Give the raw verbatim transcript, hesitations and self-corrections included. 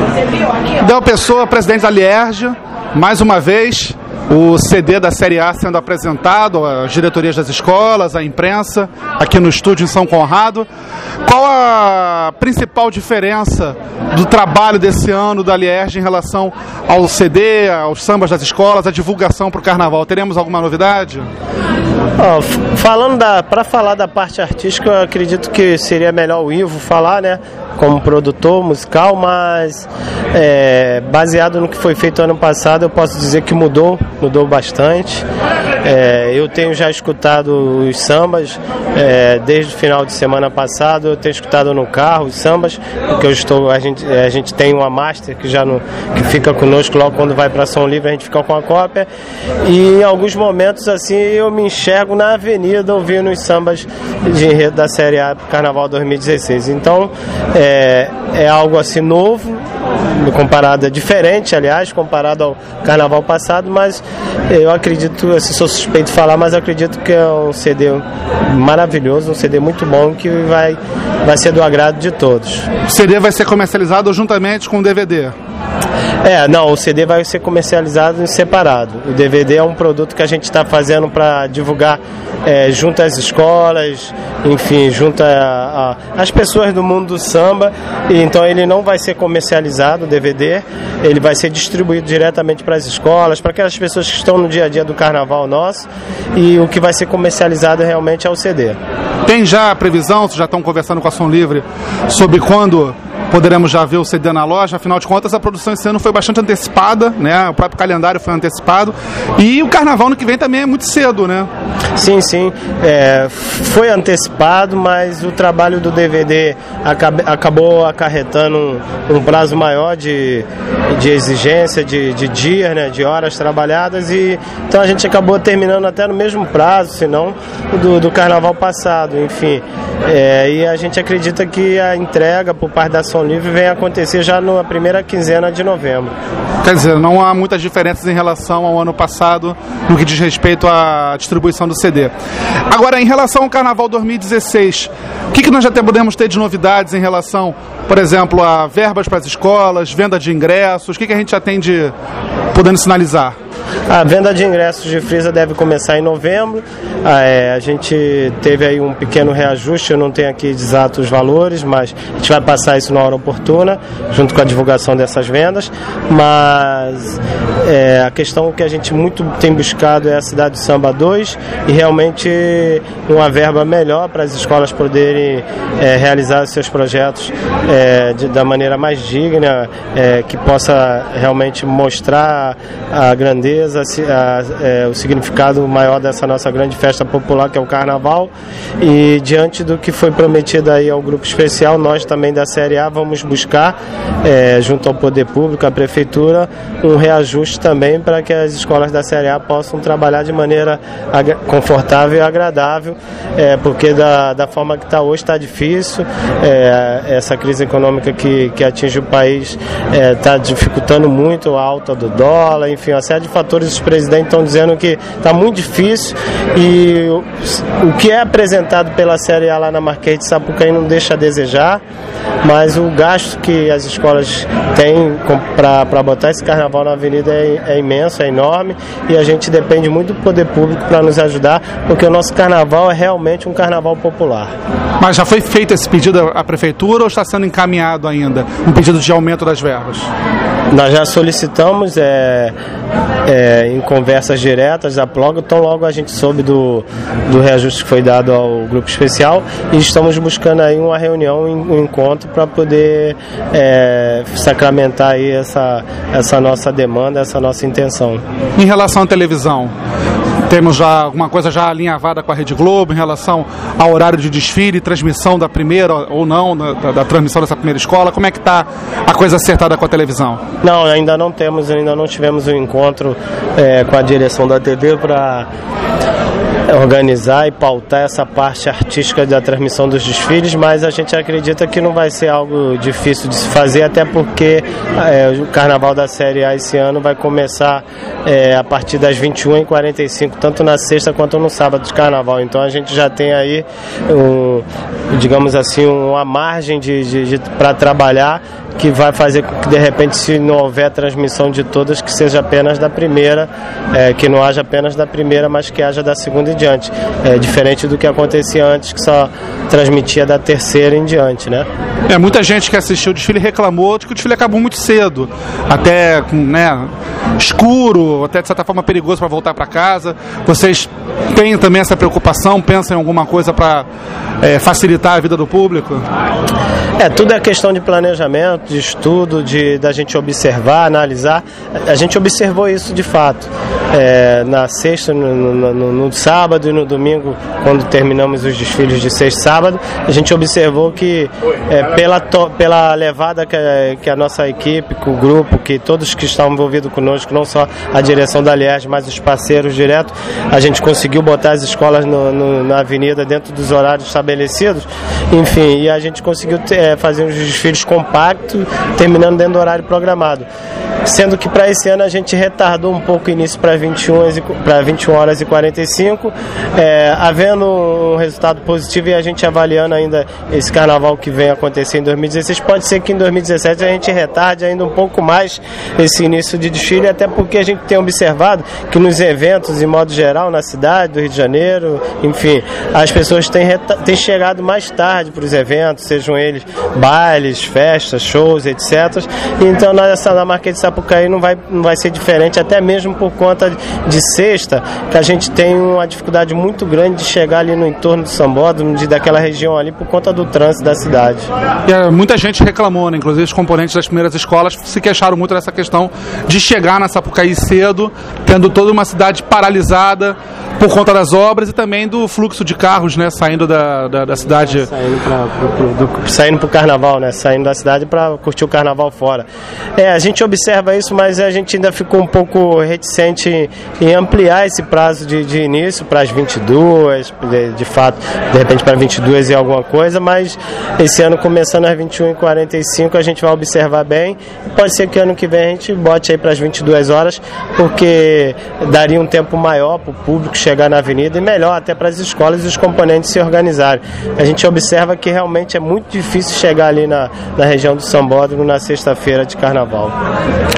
Del Pessoa, presidente da Lierge, mais uma vez o C D da Série A sendo apresentado às diretorias das escolas, à imprensa, aqui no estúdio em São Conrado. Qual a principal diferença do trabalho desse ano da Lierge em relação ao C D, aos sambas das escolas, à divulgação para o Carnaval? Teremos alguma novidade? Oh, falando da, para falar da parte artística, eu acredito que seria melhor o Ivo falar, né, como produtor musical, mas é, baseado no que foi feito ano passado, eu posso dizer que mudou, mudou bastante. É, eu tenho já escutado os sambas é, desde o final de semana passado. Eu tenho escutado no carro os sambas, porque eu estou, a gente, a gente tem uma master que já no, que fica conosco logo quando vai para Som Livre, a gente fica com a cópia, e em alguns momentos assim eu me enxergo na avenida ouvindo os sambas de enredo da Série A para o Carnaval dois mil e dezesseis. Então é, é algo assim novo, comparado, diferente, aliás, comparado ao Carnaval passado, mas eu acredito, assim, sou suspeito de falar, mas acredito que é um C D maravilhoso, um C D muito bom, que vai, vai ser do agrado de todos. O C D vai ser comercializado juntamente com o D V D? É, não, o C D vai ser comercializado em separado. O D V D é um produto que a gente está fazendo para divulgar é, junto às escolas, enfim, junto a, a, às pessoas do mundo do samba. E então ele não vai ser comercializado, o D V D, ele vai ser distribuído diretamente para as escolas, para aquelas pessoas que estão no dia a dia do Carnaval nosso, e o que vai ser comercializado realmente é o C D. Tem já a previsão, vocês já estão conversando com a Som Livre, sobre quando poderemos já ver o C D na loja? Afinal de contas, a produção esse ano foi bastante antecipada, né? O próprio calendário foi antecipado. E o Carnaval no que vem também é muito cedo, né? Sim, sim. É, foi antecipado, mas o trabalho do D V D acab- acabou acarretando um, um prazo maior de, de exigência, de, de dias, né? De horas trabalhadas. E então a gente acabou terminando até no mesmo prazo, se não do, do Carnaval passado, enfim. É, e a gente acredita que a entrega por parte da Som Livre vem acontecer já na primeira quinzena de novembro. Quer dizer, não há muitas diferenças em relação ao ano passado no que diz respeito à distribuição do C D. Agora, em relação ao Carnaval dois mil e dezesseis, o que, que nós já podemos ter de novidades em relação, por exemplo, a verbas para as escolas, venda de ingressos? O que, que a gente já tem de podendo sinalizar? A venda de ingressos de Frisa deve começar em novembro. É, a gente teve aí um pequeno reajuste, eu não tenho aqui exatos valores, mas a gente vai passar isso na hora oportuna, junto com a divulgação dessas vendas. Mas é, a questão que a gente muito tem buscado é a Cidade do Samba dois, e realmente uma verba melhor para as escolas poderem é, realizar seus projetos é, de, da maneira mais digna, é, que possa realmente mostrar a grandeza, A, a, é, o significado maior dessa nossa grande festa popular, que é o Carnaval. E diante do que foi prometido aí ao grupo especial, nós também da Série A vamos buscar, é, junto ao Poder Público, à Prefeitura, um reajuste também para que as escolas da Série A possam trabalhar de maneira ag- confortável e agradável, é, porque da, da forma que está hoje está difícil, é, essa crise econômica que, que atinge o país está é, dificultando muito a alta do dólar, enfim, uma série de fatores. Os presidentes estão dizendo que está muito difícil, e o, o que é apresentado pela Série A lá na Marquês de Sapucaí não deixa a desejar, mas o gasto que as escolas têm para botar esse Carnaval na avenida é, é imenso, é enorme, e a gente depende muito do Poder Público para nos ajudar, porque o nosso Carnaval é realmente um Carnaval popular. Mas já foi feito esse pedido à Prefeitura ou está sendo encaminhado ainda um pedido de aumento das verbas? Nós já solicitamos é, é, em conversas diretas da Plogo, então logo a gente soube do, do reajuste que foi dado ao grupo especial, e estamos buscando aí uma reunião, um encontro para poder é, sacramentar aí essa, essa nossa demanda, essa nossa intenção. Em relação à televisão, temos já alguma coisa já alinhavada com a Rede Globo em relação ao horário de desfile, transmissão da primeira ou não, da, da transmissão dessa primeira escola? Como é que está a coisa acertada com a televisão? Não, ainda não temos, ainda não tivemos um encontro é, com a direção da T V para organizar e pautar essa parte artística da transmissão dos desfiles, mas a gente acredita que não vai ser algo difícil de se fazer, até porque é, o Carnaval da Série A esse ano vai começar é, a partir das vinte e uma e quarenta e cinco, tanto na sexta quanto no sábado de Carnaval. Então a gente já tem aí, um, digamos assim, uma margem de, de, de, para trabalhar, que vai fazer com que, de repente, se não houver transmissão de todas, que seja apenas da primeira, é, que não haja apenas da primeira, mas que haja da segunda em diante. É diferente do que acontecia antes, que só transmitia da terceira em diante, né? É, muita gente que assistiu o desfile reclamou de que o desfile acabou muito cedo, até, né, escuro, até de certa forma perigoso para voltar para casa. Vocês têm também essa preocupação? Pensam em alguma coisa para é, facilitar a vida do público? É, tudo é questão de planejamento, de estudo, de da gente observar, analisar. A gente observou isso de fato. É, na sexta, no, no, no, no sábado e no domingo, quando terminamos os desfiles de sexta e sábado, a gente observou que é, pela, to, pela levada que a, que a nossa equipe, que o grupo, que todos que estão envolvidos conosco, não só a direção da Lierge, mas os parceiros direto, a gente conseguiu botar as escolas no, no, na avenida dentro dos horários estabelecidos, enfim, e a gente conseguiu ter, é, fazer uns desfiles compactos, terminando dentro do horário programado. Sendo que para esse ano a gente retardou um pouco o início para vinte e uma horas e quarenta e cinco, é, havendo um resultado positivo e a gente avaliando ainda esse carnaval que vem acontecer em dois mil e dezesseis, pode ser que em dois mil e dezessete a gente retarde ainda um pouco mais esse início de desfile, até porque a gente tem observado que nos eventos, em modo geral, na cidade do Rio de Janeiro, enfim, as pessoas têm, têm chegado mais tarde para os eventos, sejam eles bailes, festas, shows, etcétera. Então nessa, na Marquês de Sapucaí não vai, não vai ser diferente, até mesmo por conta de sexta, que a gente tem uma dificuldade muito grande de chegar ali no entorno do Sambódromo, de, daquela região ali, por conta do trânsito da cidade. E, muita gente reclamou, né? Inclusive os componentes das primeiras escolas se queixaram muito dessa questão de chegar na Sapucaí cedo, tendo toda uma cidade paralisada por conta das obras e também do fluxo de carros, né? Saindo da, da, da cidade. É, saindo para pro, pro, saindo pro carnaval, né? Saindo da cidade para curtir o carnaval fora. É, a gente observa isso, mas a gente ainda ficou um pouco reticente em ampliar esse prazo de, de início para as vinte e duas, de, de fato, de repente para vinte e duas e alguma coisa, mas esse ano começando às vinte e uma e quarenta e cinco a gente vai observar bem. Pode ser que ano que vem a gente bote aí para as vinte e duas horas, porque daria um tempo maior para o público chegar na avenida e melhor até para as escolas e os componentes se organizarem. A gente observa que realmente é muito difícil chegar ali na, na região do Sambódromo na sexta-feira de carnaval.